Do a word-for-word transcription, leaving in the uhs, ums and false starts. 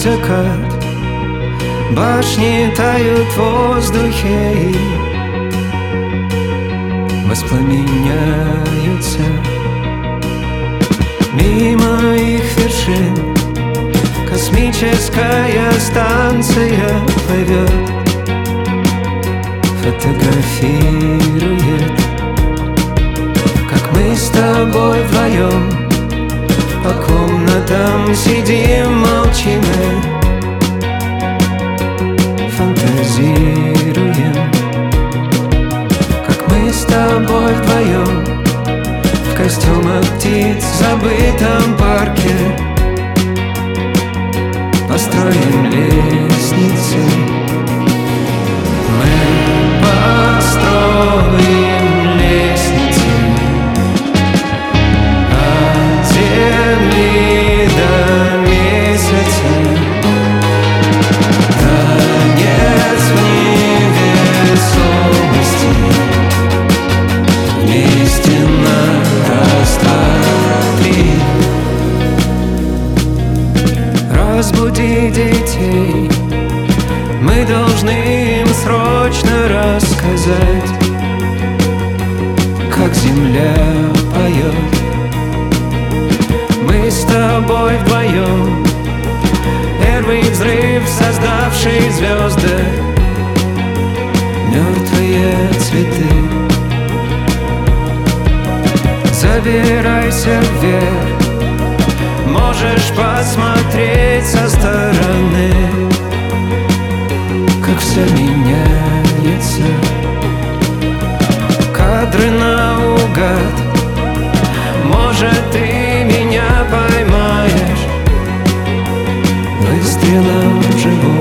закат, башни тают в воздухе и воспламеняются. Мимо их вершин космическая станция плывет, фотографирует, как мы с тобой вдвоем по комнатам сидим, молчим и фантазируем, как мы с тобой вдвоем в костюмах птиц в забытом парке построим лестницы. Мы построим лестницы от земли до месяца. Танец в невесомости, вместе на раз, два, три. Разбуди детей, мы должны им срочно рассказать, как земля поет. Мы с тобой вдвоем, первый взрыв, создавший звезды, мертвые цветы. Забирайся вверх, можешь посмотреть со стороны, как все меняется. Кадры наугад, может, ты меня поймаешь выстрелом в живот.